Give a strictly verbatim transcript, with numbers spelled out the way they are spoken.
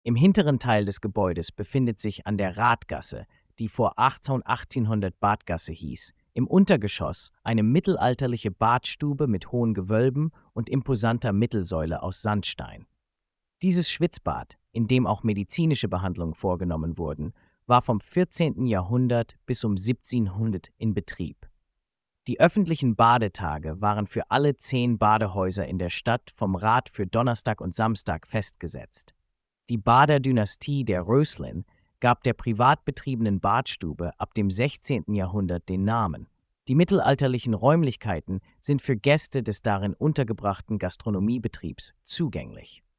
Im hinteren Teil des Gebäudes befindet sich an der Ratgasse, die vor achtzehnhundert Badgasse hieß, im Untergeschoss eine mittelalterliche Badstube mit hohen Gewölben und imposanter Mittelsäule aus Sandstein. Dieses Schwitzbad, in dem auch medizinische Behandlungen vorgenommen wurden, war vom vierzehnten Jahrhundert bis um siebzehnhundert in Betrieb. Die öffentlichen Badetage waren für alle zehn Badehäuser in der Stadt vom Rat für Donnerstag und Samstag festgesetzt. Die Baderdynastie der Röslin gab der privat betriebenen Badstube ab dem sechzehnten Jahrhundert den Namen. Die mittelalterlichen Räumlichkeiten sind für Gäste des darin untergebrachten Gastronomiebetriebs zugänglich.